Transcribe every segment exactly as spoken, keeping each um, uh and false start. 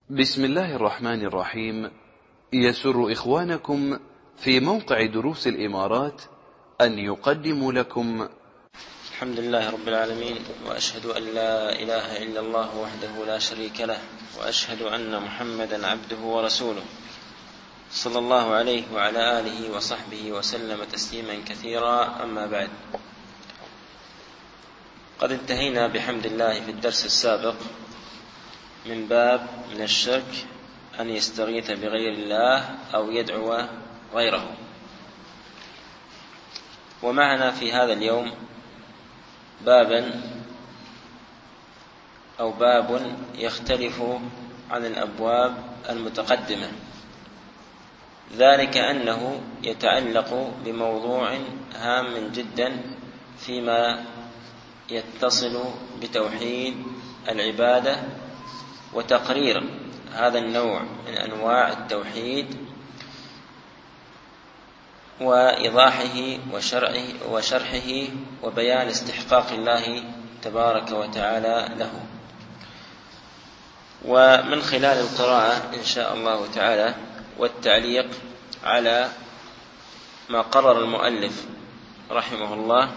بسم الله الرحمن الرحيم. يسر إخوانكم في موقع دروس الإمارات أن يقدموا لكم الحمد لله رب العالمين، وأشهد أن لا إله إلا الله وحده لا شريك له، وأشهد أن محمدا عبده ورسوله صلى الله عليه وعلى آله وصحبه وسلم تسليما كثيرا. أما بعد، قد انتهينا بحمد الله في الدرس السابق من باب من الشرك أن يستغيث بغير الله أو يدعو غيره. ومعنا في هذا اليوم بابا أو باب يختلف عن الأبواب المتقدمة، ذلك أنه يتعلق بموضوع هام جدا فيما يتصل بتوحيد العبادة وتقرير هذا النوع من أنواع التوحيد وإيضاحه وشرعه وشرحه وبيان استحقاق الله تبارك وتعالى له. ومن خلال القراءة إن شاء الله تعالى والتعليق على ما قرر المؤلف رحمه الله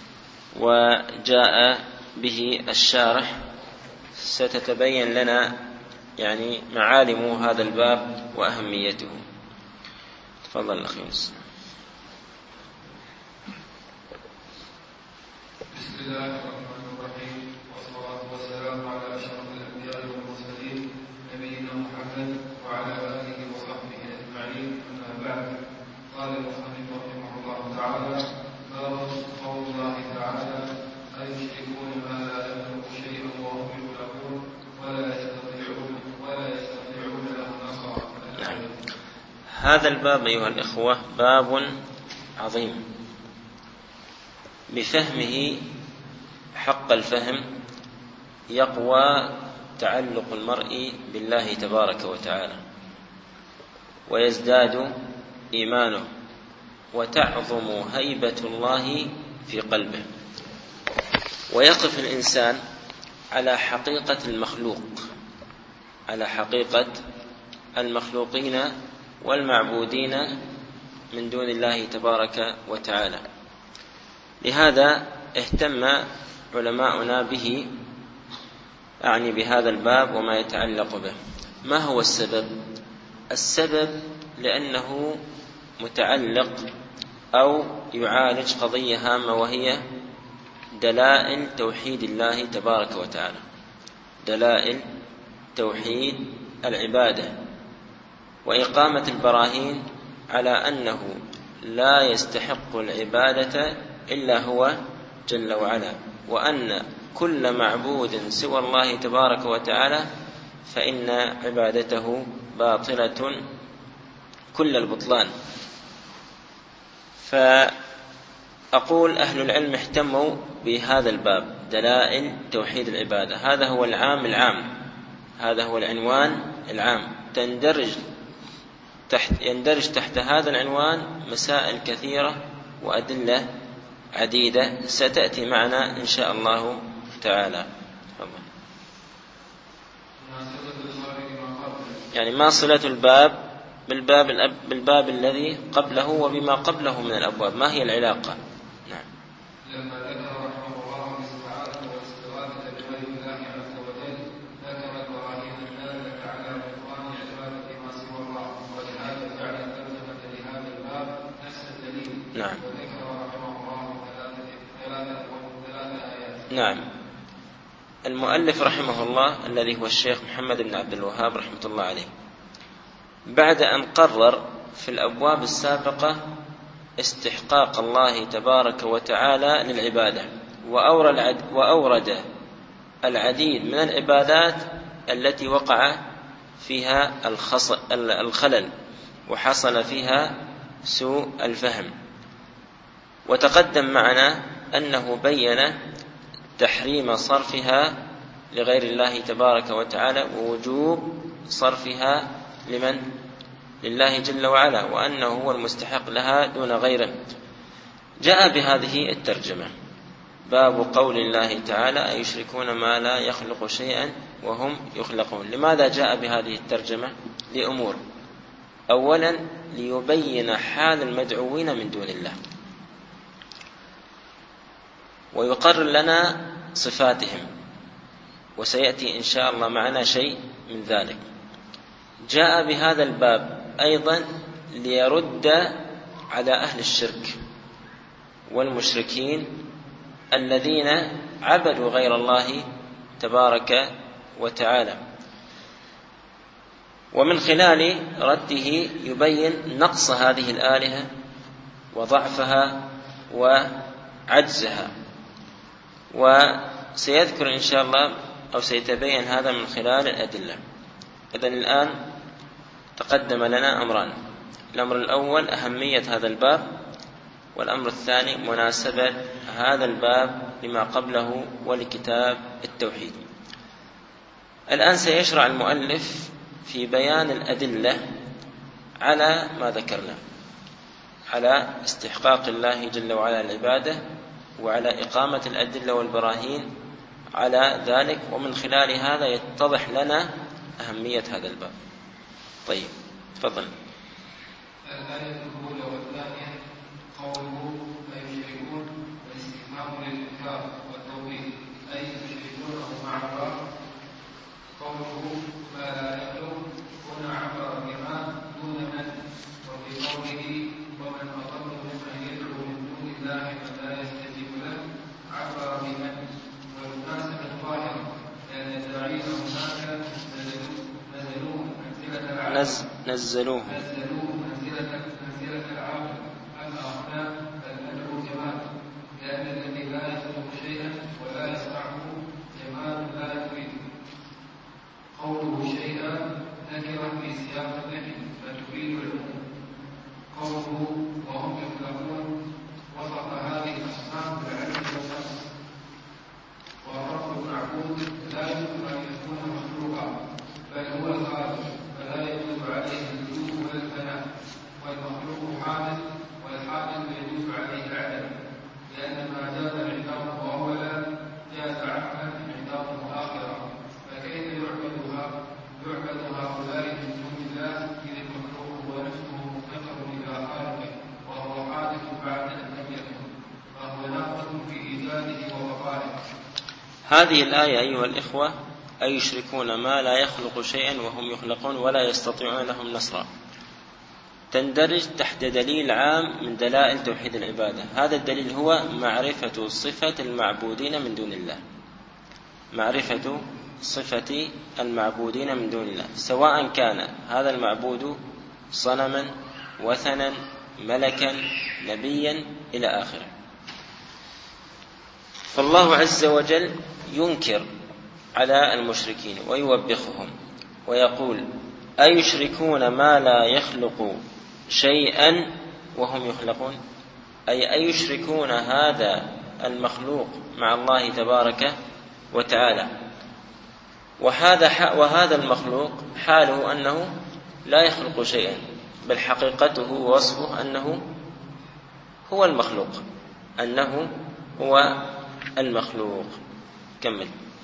وجاء به الشارح، ستتبين لنا يعني معالم هذا الباب وأهميته. تفضل أخي يونس. بسم الله الرحمن الرحيم، والصلاة والسلام على أشرف الأنبياء والمرسلين نبينا محمد وعلى آله وصحبه أجمعين. أما بعد، قال المصنف رحمه الله تعالى: باب قول الله تعالى: أيشركون ما لا يخلق شيئا وهم يخلقون ولا يستطيعون ولا يستطيعون له نصرا. نعم. هذا الباب أيها الإخوة باب عظيم، بفهمه حق الفهم يقوى تعلق المرء بالله تبارك وتعالى، ويزداد إيمانه، وتعظم هيبة الله في قلبه، ويقف الإنسان على حقيقة المخلوق، على حقيقة المخلوقين والمعبودين من دون الله تبارك وتعالى. لهذا اهتم علماؤنا به، أعني بهذا الباب وما يتعلق به. ما هو السبب؟ السبب لأنه متعلق أو يعالج قضية هامة، وهي دلائل توحيد الله تبارك وتعالى، دلائل توحيد العبادة، وإقامة البراهين على أنه لا يستحق العبادة إلا هو جل وعلا، وأن كل معبود سوى الله تبارك وتعالى فإن عبادته باطلة كل البطلان. فأقول أهل العلم اهتموا بهذا الباب، دلائل توحيد العبادة. هذا هو العام العام، هذا هو العنوان العام. تندرج تحت يندرج تحت هذا العنوان مسائل كثيرة وأدلة عديدة ستأتي معنا إن شاء الله تعالى. يعني ما صلة الباب بالباب, بالباب الذي قبله وبما قبله من الأبواب؟ ما هي العلاقة؟ نعم. لما ذكر رحمه الله الاستعاذة والاستغاثة بغير الله عز وجل، ذكر البراهين الدالة على بطلان عبادة ما سوى الله، ولهذا جعل الترجمة لهذا الباب نفس الدليل. نعم. وذكر رحمه الله ثلاثة ثلاثة آيات. نعم. المؤلف رحمه الله الذي هو الشيخ محمد بن عبد الوهاب رحمة الله عليه، بعد أن قرر في الأبواب السابقة استحقاق الله تبارك وتعالى للعبادة، وأورد العديد من العبادات التي وقع فيها الخلل وحصل فيها سوء الفهم. وتقدم معنا أنه بين تحريم صرفها لغير الله تبارك وتعالى، ووجوب صرفها لمن؟ لله جل وعلا، وأنه هو المستحق لها دون غيره. جاء بهذه الترجمة: باب قول الله تعالى: أيشركون ما لا يخلق شيئا وهم يخلقون. لماذا جاء بهذه الترجمة؟ لأمور: أولا ليبين حال المدعوين من دون الله، ويقرر لنا صفاتهم، وسيأتي إن شاء الله معنا شيء من ذلك. جاء بهذا الباب أيضا ليرد على أهل الشرك والمشركين الذين عبدوا غير الله تبارك وتعالى، ومن خلال رده يبين نقص هذه الآلهة وضعفها وعجزها، وسيذكر إن شاء الله أو سيتبين هذا من خلال الأدلة. إذن الآن تقدم لنا أمران: الأمر الأول أهمية هذا الباب، والأمر الثاني مناسبة هذا الباب لما قبله ولكتاب التوحيد. الآن سيشرع المؤلف في بيان الأدلة على ما ذكرنا، على استحقاق الله جل وعلا العبادة، وعلى إقامة الأدلة والبراهين على ذلك، ومن خلال هذا يتضح لنا أهمية هذا الباب. طيب تفضل. الآية الأولى والثانية قوله أيشركون والاستفهام للإنكار والتوبيخ، أي يشركونه مع الله. قوله ما لا يخلق هنا عبر بما دون من، وفي قوله ومن أضل ممن يدعو من دون الله من لا يستجيب له عبر بمن، والمناسبة ظاهرة لأن الداعين هناك نزلوه منزلة العالم نزلوه نزلوه منزلة منزلة العالم الأغنى المدعو جمال، لأن الذي لا يخلق شيئا ولا يصنعه جمال لا يريد. قوله شيئا نكرة في سياق النهي فتفيد العموم. قوله وهم يخلقون وصف هذه الأصنام بالعلم والنفس، والرب المعبود لا يمكن أن يكون مخلوقا بل هو الخالق، فلا يجوز عليه الوجود ولا الفناء، والمخلوق حادث والحادث يجوز عليه العدم، لأن ما جاز عندهم أولا جاز عقلا عندهم آخرا، فكيف يعبد يعبد هؤلاء من دون الله إذ المخلوق هو نفسه مفتقر إلى خالقه وهو حادث بعد أن لم يكن، فهو ناقص في إيجاده وبقائه. هذه الآية أيها الإخوة أيشركون ما لا يخلق شيئا وهم يخلقون ولا يستطيعون لهم نصرا، تندرج تحت دليل عام من دلائل توحيد العبادة. هذا الدليل هو معرفة صفة المعبودين من دون الله، معرفة صفة المعبودين من دون الله، سواء كان هذا المعبود صنما وثنا ملكا نبيا إلى آخره. فالله عز وجل ينكر على المشركين ويوبخهم ويقول أيشركون ما لا يخلق شيئا وهم يخلقون، أي أيشركون هذا المخلوق مع الله تبارك وتعالى، وهذا وهذا المخلوق حاله أنه لا يخلق شيئا، بل حقيقته ووصفه أنه هو المخلوق، أنه هو المخلوق. كمل.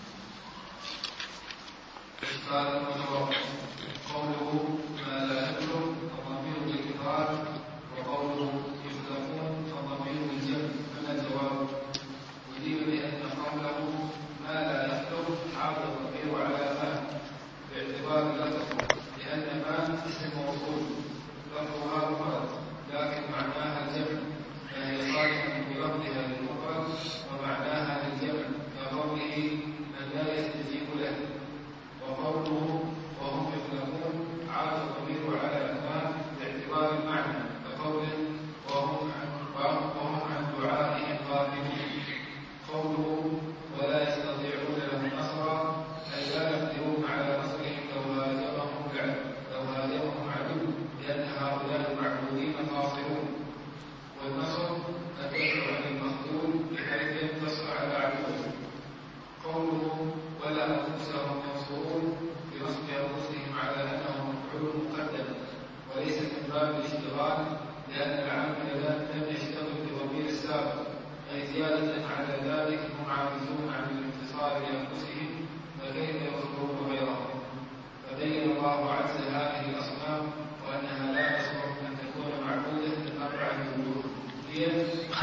قوله ما لا يخلق فضمير الإكرار، وقوله يخلقون فضمير الجمع، فما الجواب؟ أجيب بأن قوله ما لا يخلق عاد الضمير على ما باعتبار لفظه، لأن ما اسم موصول لفظها مفرد لكن معناها الجمع، فهي صالحة بلفظها للمفرد ومعناها للجمع، كقوله من لا يستجيب له. وقوله وهم يخلقون عاد الضمير على ما باعتبار المعنى، كقوله وهم وهم عن دعائهم غافلون. قوله ولا يستطيعون لهم نصرا، أي لا يقدرون على نصرهم لو هاجمهم لو هاجمهم عدو،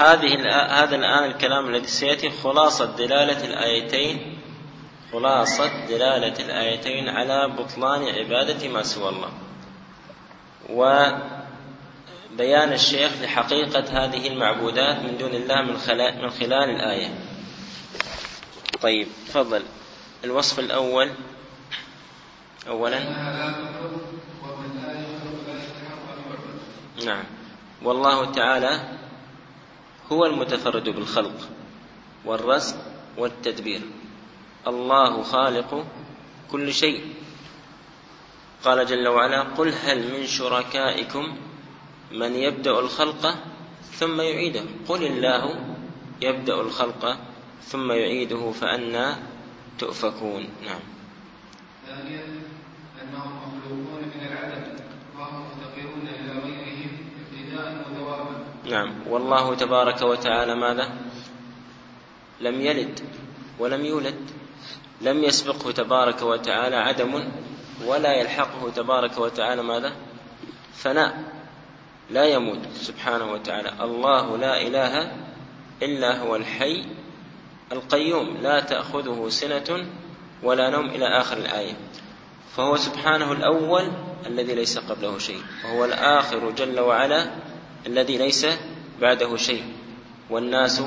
هذه هذا الآن الكلام الذي سيأتي خلاصة دلالة الآيتين خلاصة دلالة الآيتين على بطلان عبادة ما سوى الله، وبيان الشيخ لحقيقة هذه المعبودات من دون الله من خلال, من خلال الآية. طيب تفضل. الوصف الأول أولا نعم، والله تعالى هو المتفرد بالخلق والرزق والتدبير، الله خالق كل شيء. قال جل وعلا: قل هل من شركائكم من يبدأ الخلق ثم يعيده قل الله يبدأ الخلق ثم يعيده فأنى تؤفكون. نعم. ثانيا أنهم مخلوقون من العدم وهم مفتقرون إلى غيرهم ابتداء ودواما. نعم. والله تبارك وتعالى ماذا؟ لم يلد ولم يولد، لم يسبقه تبارك وتعالى عدم ولا يلحقه تبارك وتعالى ماذا؟ فناء، لا يموت سبحانه وتعالى. الله لا إله إلا هو الحي القيوم لا تأخذه سنة ولا نوم إلى آخر الآية. فهو سبحانه الأول الذي ليس قبله شيء، وهو الآخر جل وعلا الذي ليس بعده شيء، والناس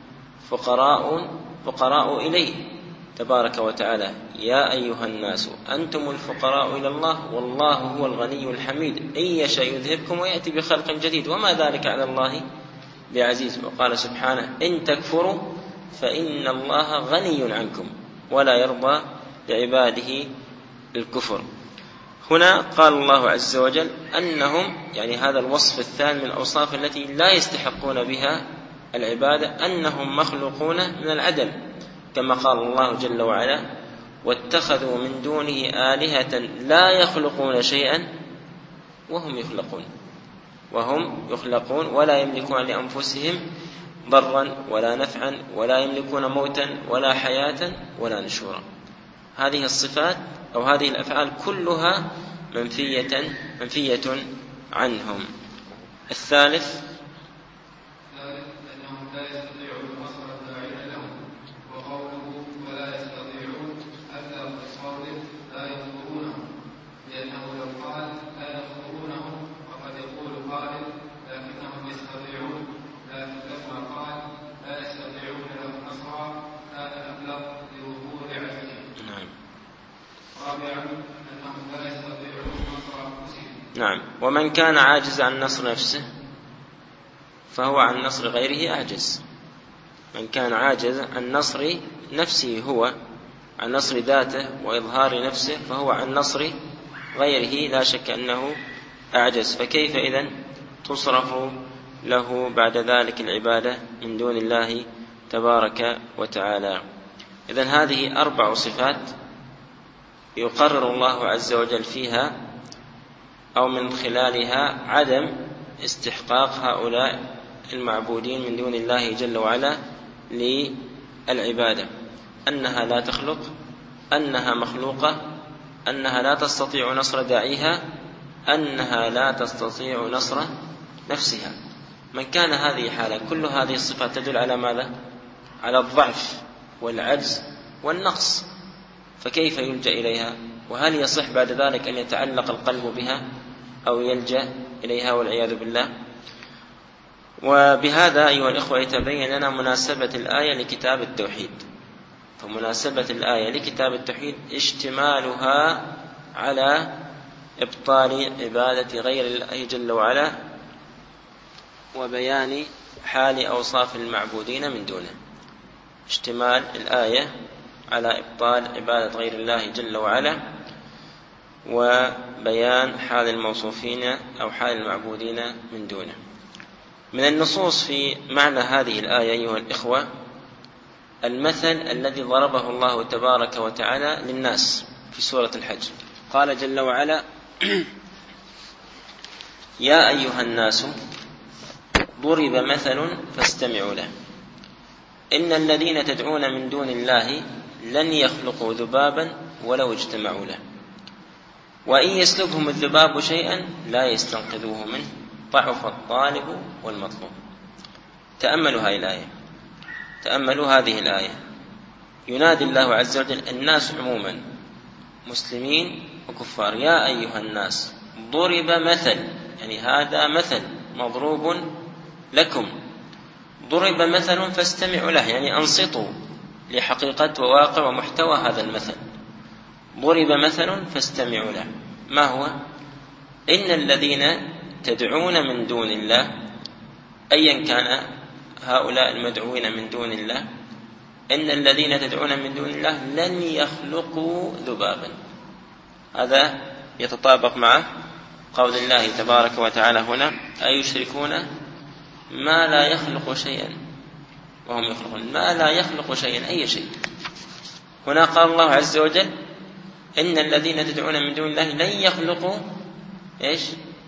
فقراء فقراء إليه تبارك وتعالى. يا أيها الناس أنتم الفقراء إلى الله والله هو الغني الحميد إن يشاء يذهبكم ويأتي بخلق جديد وما ذلك على الله بعزيز. وقال سبحانه: إن تكفروا فإن الله غني عنكم ولا يرضى لعباده الكفر. هنا قال الله عز وجل أنهم، يعني هذا الوصف الثاني من الأوصاف التي لا يستحقون بها العبادة، أنهم مخلوقون من العدم، كما قال الله جل وعلا: واتخذوا من دونه آلهة لا يخلقون شيئا وهم يخلقون وهم يخلقون ولا يملكون لأنفسهم ضرا ولا نفعا ولا يملكون موتا ولا حياة ولا نشورا. هذه الصفات أو هذه الأفعال كلها منفية منفية عنهم. الثالث أنهم لا يستطيعون نصر الداعين لهم، وقوله ولا يستطيعون أثر التصرف لا ينصرونهم، لأنه لو قال لا ينصرونهم فقد يقول قائل لكنهم يستطيعون، لكن لما قال لا يستطيعون لهم نصرا كان أبلغ لظهور عجزهم. نعم. رابعا أنهم لا يستطيعون نصر أنفسهم. نعم. ومن كان عاجز عن نصر نفسه فهو عن نصر غيره أعجز. من كان عاجز عن نصر نفسه هو عن نصر ذاته وإظهار نفسه فهو عن نصر غيره لا شك أنه أعجز. فكيف إذن تصرف له بعد ذلك العبادة من دون الله تبارك وتعالى؟ إذن هذه أربع صفات يقرر الله عز وجل فيها أو من خلالها عدم استحقاق هؤلاء المعبودين من دون الله جل وعلا للعبادة: أنها لا تخلق، أنها مخلوقة، أنها لا تستطيع نصر داعيها، أنها لا تستطيع نصر نفسها. من كان هذه حالة، كل هذه الصفات تدل على ماذا؟ على الضعف والعجز والنقص، فكيف يلجأ إليها؟ وهل يصح بعد ذلك أن يتعلق القلب بها أو يلجأ إليها والعياذ بالله؟ وبهذا أيها الإخوة يتبين لنا مناسبة الآية لكتاب التوحيد. فمناسبة الآية لكتاب التوحيد اشتمالها على إبطال عبادة غير الله جل وعلا وبيان حال أوصاف المعبودين من دونه. اشتمال الآية على إبطال عبادة غير الله جل وعلا وبيان حال الموصوفين أو حال المعبودين من دونه. من النصوص في معنى هذه الآية أيها الإخوة المثل الذي ضربه الله تبارك وتعالى للناس في سورة الحج. قال جل وعلا: يا أيها الناس ضرب مثل فاستمعوا له إن الذين تدعون من دون الله لن يخلقوا ذبابا ولو اجتمعوا له وإن يسلبهم الذباب شيئا لا يستنقذوه منه ضعف الطالب والمطلوب. تأملوا هذه الآية، تأملوا هذه الآية. ينادي الله عز وجل الناس عموما مسلمين وكفار: يا أيها الناس ضرب مثل، يعني هذا مثل مضروب لكم، ضرب مثل فاستمعوا له، يعني أنصتوا لحقيقة وواقع ومحتوى هذا المثل. ضرب مثل فاستمعوا له. ما هو؟ إن الذين تدعون من دون الله، أيا كان هؤلاء المدعوين من دون الله، إن الذين تدعون من دون الله لن يخلقوا ذبابا. هذا يتطابق مع قول الله تبارك وتعالى هنا: أيشركون ما لا يخلق شيئا وهم يخلقون. ما لا يخلق شيئا، أي شيء. هنا قال الله عز وجل: إن الذين تدعون من دون الله لن يخلقوا إيش؟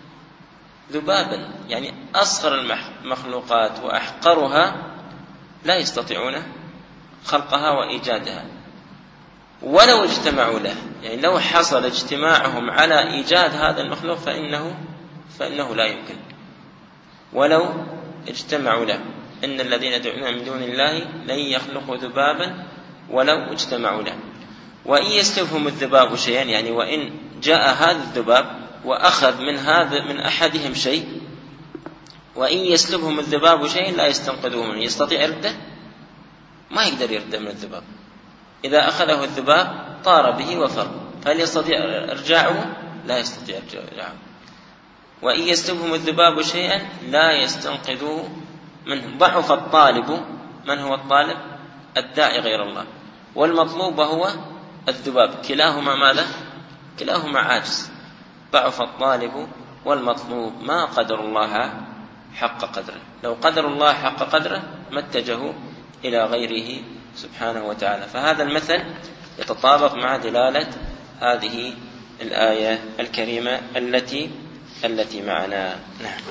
ذبابا، يعني أصغر المخلوقات وأحقرها لا يستطيعون خلقها وإيجادها ولو اجتمعوا له. يعني لو حصل اجتماعهم على إيجاد هذا المخلوق فإنه, فإنه لا يمكن، ولو اجتمعوا له. إن الذين تدعون من دون الله لن يخلقوا ذبابا ولو اجتمعوا له. وإن يسلبهم الذباب شيئا، يعني وإن جاء هذا الذباب وأخذ من هذا من أحدهم شيء، وإن يسلبهم الذباب شيء لا يستنقذوه منه. يستطيع يرده؟ ما يقدر يرده من الذباب. إذا أخذه الذباب طار به وفر، فهل يستطيع إرجاعه؟ لا يستطيع إرجاعه. وإن يسلبهم الذباب شيئا لا يستنقذوه منه. ضعف الطالب. من هو الطالب؟ الداعي غير الله، والمطلوب هو الذباب. كلاهما ماذا؟ كلاهما عاجز. ضعف الطالب والمطلوب. ما قدر الله حق قدره. لو قدر الله حق قدره ما اتجهوا إلى غيره سبحانه وتعالى. فهذا المثل يتطابق مع دلالة هذه الآية الكريمة التي التي معنا. نعم.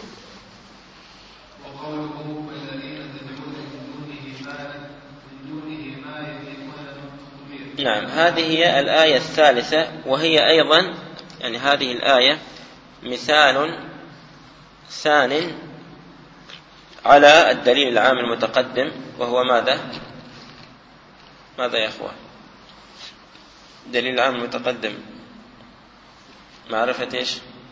وقوله الذين تدعون من دونه ما من دونه ما يملكون من. نعم، هذه هي الآية الثالثة، وهي أيضا يعني هذه الآية مثال ثان على الدليل العام المتقدم، وهو ماذا؟ ماذا يا أخوة؟ الدليل العام المتقدم معرفة إيش؟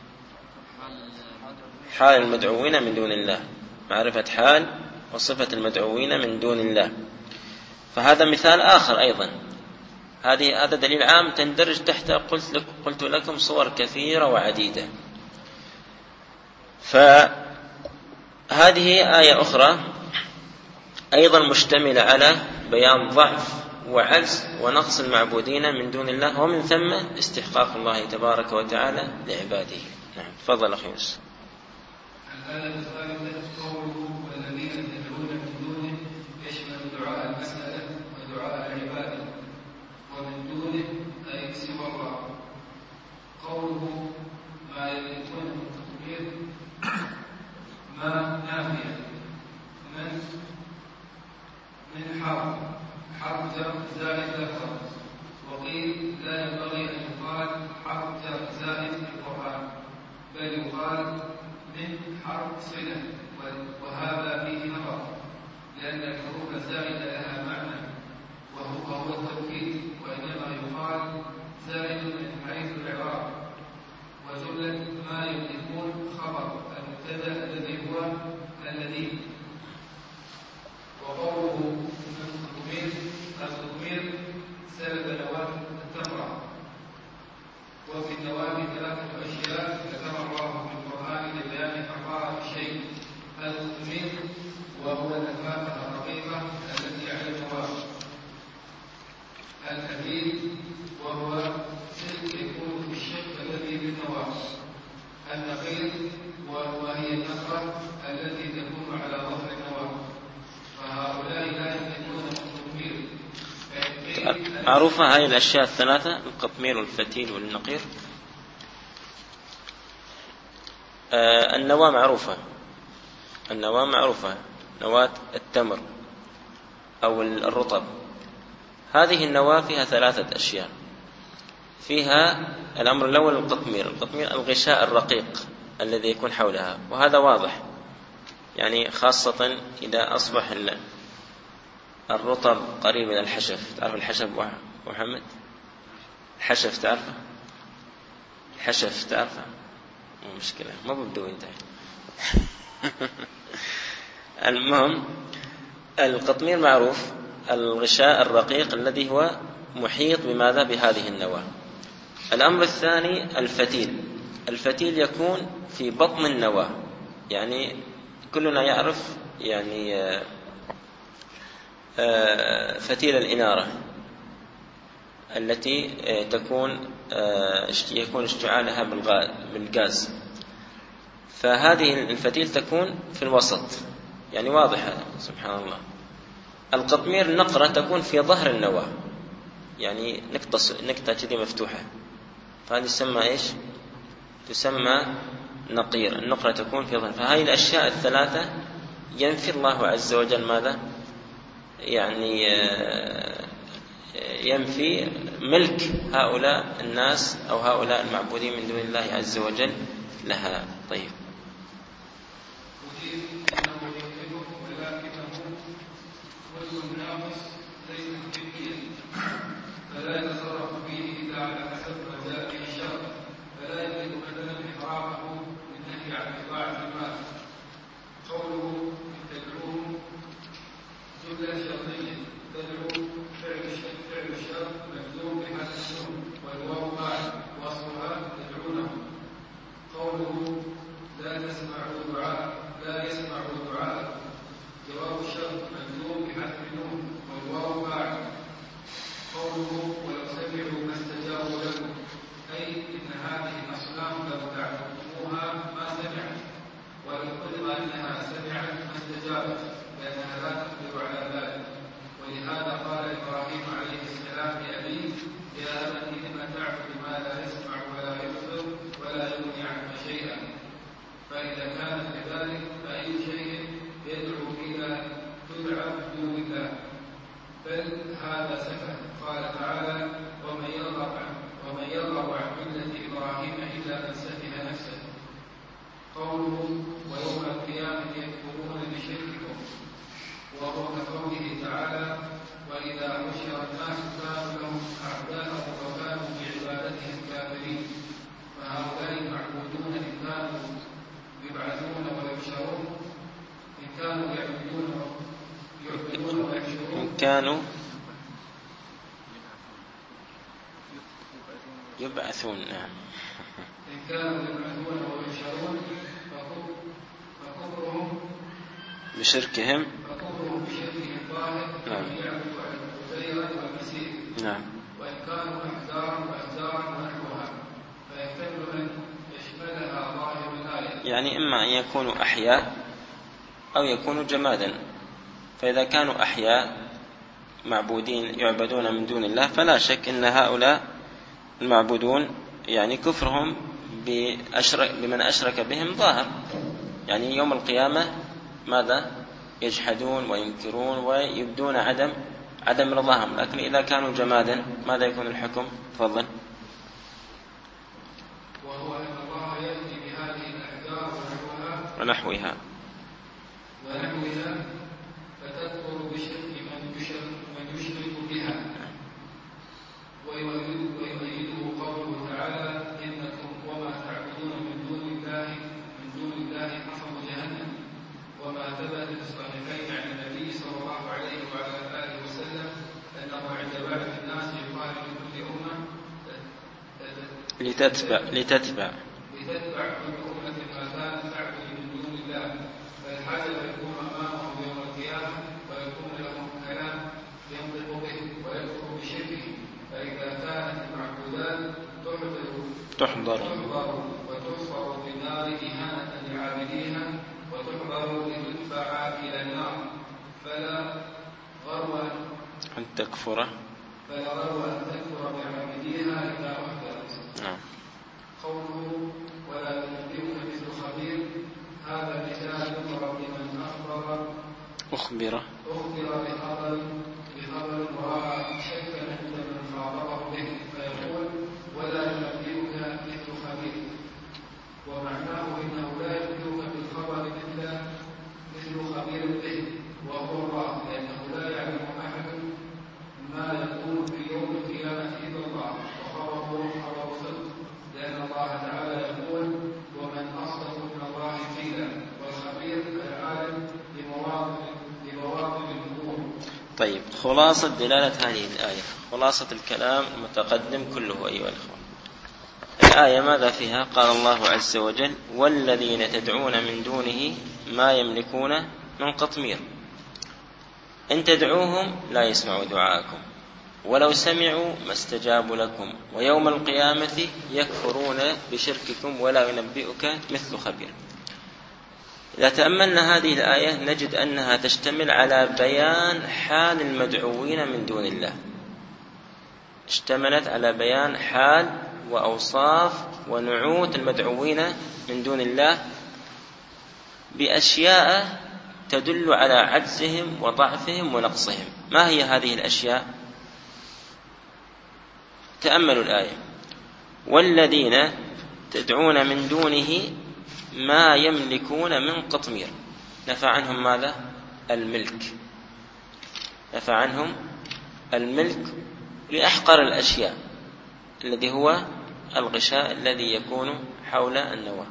حال المدعوين من دون الله، معرفة حال وصفة المدعوين من دون الله. فهذا مثال آخر أيضا. هذه هذا دليل عام تندرج تحت قلت, لك قلت لكم صور كثيرة وعديدة. فهذه آية أخرى أيضا مشتملة على بيان ضعف وعجز ونقص المعبودين من دون الله، ومن ثم استحقاق الله تبارك وتعالى لعباده. نعم، تفضل أخي يوسف. الآية الثالثة قوله والذين تدعون من دونه يشمل دعاء المسألة ودعاء العبادة، ومن دونه أي سوى الله. قوله ما يملكون من تطبيق ما نافية من من حرف حرف زائد لفظ، وقيل لا ينبغي أن يقال حرف زائد في القرآن، بل يقال من حرف صلة، وهذا فيه نظر، لأن الحروف الزائدة لها معنى وهو هو التوكيد، وإنما يقال زائد من حيث الإعراب. وجملة ما يملكون خبر المبتدأ الذي هو الذي. وقوله التضمير التضمير سلب نواه التمرة. وفي النواه ثلاثة أشياء ذكر الله في القرآن لبيان حقائق الشيء: التضمير وهو النفاذة الرقيقة التي على النواه، الحديد وهو سلك يكون في الشق الذي بالنواه، النقيض وهي النقرة التي تكون على ظهر النواه. فهؤلاء لا يملكون التضمير. معروفة هذه الأشياء الثلاثة: القطمير والفتيل والنقير. آه النواة معروفة، النواة معروفة، نواة التمر أو الرطب. هذه النواة فيها ثلاثة أشياء. فيها الأمر الأول القطمير. القطمير الغشاء الرقيق الذي يكون حولها، وهذا واضح. يعني خاصة إذا أصبح الرطب قريب من الحشف. تعرف الحشف محمد؟ الحشف تعرفه؟ الحشف تعرفه؟ مو مشكلة، ما ببدو انت. المهم القطمير معروف الغشاء الرقيق الذي هو محيط بماذا؟ بهذه النواة. الأمر الثاني الفتيل. الفتيل يكون في بطن النواة، يعني كلنا يعرف يعني فتيل الإنارة التي تكون يكون اشتعالها بالغاز، فهذه الفتيل تكون في الوسط، يعني واضح هذا سبحان الله. القطمير نقرة تكون في ظهر النواة، يعني نقطة نقطة كذي مفتوحة، فهذه تسمى إيش؟ تسمى نقير. النقرة تكون في ظهر. فهذه الأشياء الثلاثة ينفي الله عز وجل ماذا؟ يعني ينفي ملك هؤلاء الناس أو هؤلاء المعبودين من دون الله عز وجل لها. طيب. فلا يتصرف فيه إلا على حسب مزاجه الشر، فلا يملك مثلا إحرامه من نهي عن إضاعة المال. قوله تدعوه جملة شرطية، تدعو فعل الشر فعل الشر مجزوم بحذف النون والواو فاعل وأصلها تدعونه. قوله لا تسمعوا دعاء لا يسمعوا دعاء جواب الشر مجزوم بحذف النون والواو فاعل. قوله ولو سمعوا ما استجابوا لكم، أي إن هذه الأصنام لو تعبدتموها ما سمعت، ولو قدر أنها سمعت ما استجابت، لأنها لا تقدر على ذلك. ولهذا قال إبراهيم عليه السلام لأبيه يا أبت لم تعبد ما لا يسمع ولا يبصر ولا يغني عنك شيئا. فإذا كانت كذلك فأي شيء يدعو إلى تدعى من دون الله، بل هذا سفه. قال تعالى ومن يرغب عن ومن يرغب عن ملة إبراهيم إلا من سفه نفسه. قوله ويوم القيامة يكفرون بشرككم، وهو كقوله تعالى وإذا حشر الناس كانوا لهم أعداء وكانوا بعبادتهم كافرين. فهؤلاء المعبودون إن كانوا يبعثون ويحشرون إن كانوا يعبدون يعبدون ويحشرون إن كانوا يبعثون. نعم. إن كانوا يبعثون ويحشرون فكفرهم بشركهم فكفرهم بشركهم ظاهر كمن يعبد العزير والمسيح. نعم. وإن كانوا أحجارا وأحجارا ونحوها فيحتمل أن يشملها ظاهر الآية، يعني إما أن يكونوا أحياء أو يكونوا جمادا. فإذا كانوا أحياء معبودين يعبدون من دون الله فلا شك أن هؤلاء المعبودون يعني كفرهم بأشرك بمن أشرك بهم ظاهر، يعني يوم القيامة ماذا؟ يجحدون وينكرون ويبدون عدم عدم رضاهم. لكن إذا كانوا جمادا ماذا يكون الحكم؟ تفضل. وهو أن الله يأتي بهذه الأحجار ونحوها ونحوها ونحوها فتكفر بشرك من يشرك من يشرك بها. ويؤيده قوله تعالى إنكم وما تعبدون من دون الله من دون الله حصب جهنم. وما ثبت في الصحيحين عن النبي صلى الله عليه وعلى آله وسلم أنه عند بعض الناس يقال لكل أمة لتتبع لتتبع لتتبع كل أمة ما كانت تعبد من دون الله، فالحاجة يكون أمامهم يوم القيامة ويكون لهم كلام ينطق به ويكفر بشركه. فإذا كانت المعبودات تحضر تحضر وتحفر في النار إهانة لعابديها وتحضر لتدفع إلى النار، فلا غرو أن تكفر فلا غرو أن تكفر بعابديها إذا أحضرت. نعم. قوله ولا ينبئك مثل خبير، هذا مثال يضرب لمن أخبر أخبر أخبر بخبر بخبر ورأى شكا عند من خاطبه به فيقول ولا ينبئك مثل خبير. ومعناه إنه لا ينبئك بالخبر مثل طيب، خلاصة دلالة هذه الآية، خلاصة الكلام المتقدم كله أيها الأخوة. الآية ماذا فيها؟ قال الله عز وجل: والذين تدعون من دونه ما يملكون من قطمير، إن تدعوهم لا يسمعوا دعاءكم ولو سمعوا ما استجابوا لكم ويوم القيامة يكفرون بشرككم ولا ينبئك مثل خبير. إذا تأملنا هذه الآية نجد أنها تشتمل على بيان حال المدعوين من دون الله، اشتملت على بيان حال وأوصاف ونعوت المدعوين من دون الله بأشياء تدل على عجزهم وضعفهم ونقصهم. ما هي هذه الأشياء؟ تأملوا الآية: والذين تدعون من دونه ما يملكون من قطمير، نفى عنهم ماذا؟ الملك، نفى عنهم الملك لأحقر الأشياء الذي هو الغشاء الذي يكون حول النواة.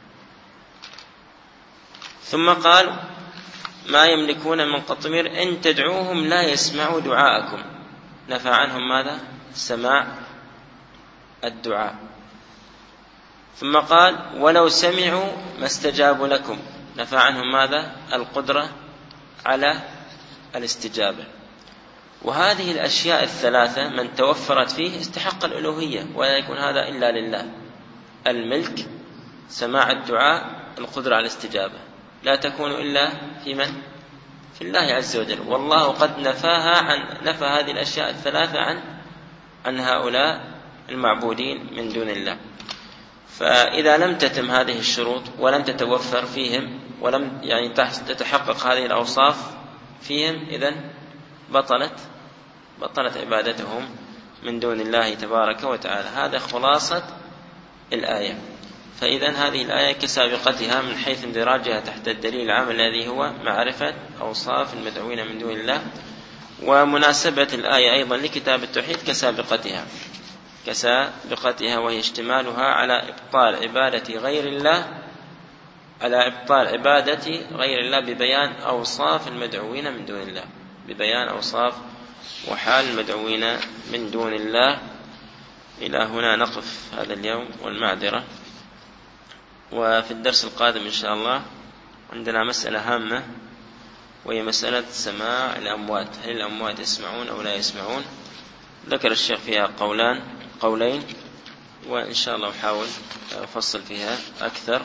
ثم قال: ما يملكون من قطمير إن تدعوهم لا يسمعوا دعاءكم، نفى عنهم ماذا؟ سماع الدعاء. ثم قال: ولو سمعوا ما استجابوا لكم، نفى عنهم ماذا؟ القدرة على الاستجابة. وهذه الأشياء الثلاثة من توفرت فيه استحق الألوهية، ولا يكون هذا إلا لله: الملك، سماع الدعاء، القدرة على الاستجابة، لا تكون إلا في من؟ في الله عز وجل. والله قد نفاها عن نفى هذه الأشياء الثلاثة عن عن هؤلاء المعبودين من دون الله. فإذا لم تتم هذه الشروط ولم تتوفر فيهم ولم يعني تتحقق هذه الأوصاف فيهم، إذن بطلت بطلت عبادتهم من دون الله تبارك وتعالى. هذا خلاصة الآية. فإذا هذه الآية كسابقتها من حيث اندراجها تحت الدليل العام الذي هو معرفة أوصاف المدعوين من دون الله، ومناسبة الآية أيضا لكتاب التوحيد كسابقتها كسابقتها وهي اشتمالها على إبطال عبادة غير الله على إبطال عبادة غير الله ببيان أوصاف المدعوين من دون الله ببيان أوصاف وحال المدعوين من دون الله. إلى هنا نقف هذا اليوم والمعذرة. وفي الدرس القادم إن شاء الله عندنا مسألة هامة، وهي مسألة سماع الأموات، هل الأموات يسمعون أو لا يسمعون؟ ذكر الشيخ فيها قولان قولين وإن شاء الله أحاول أفصل فيها أكثر.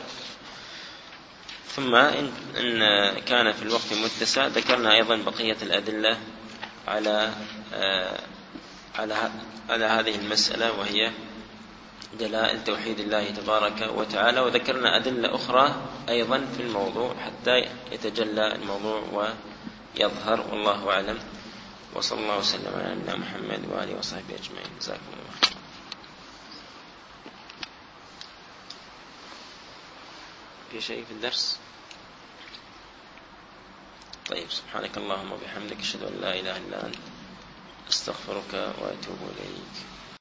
ثم إن كان في الوقت متسع ذكرنا أيضا بقية الأدلة على على على هذه المسألة، وهي دلائل توحيد الله تبارك وتعالى، وذكرنا أدلة أخرى أيضا في الموضوع حتى يتجلى الموضوع ويظهر. والله أعلم، وصلى الله وسلم على نبينا محمد وآله وصحبه أجمعين. جزاكم الله خيرا. في شيء في الدرس؟ طيب، سبحانك اللهم وبحمدك أشهد أن لا إله إلا أنت أستغفرك وأتوب إليك.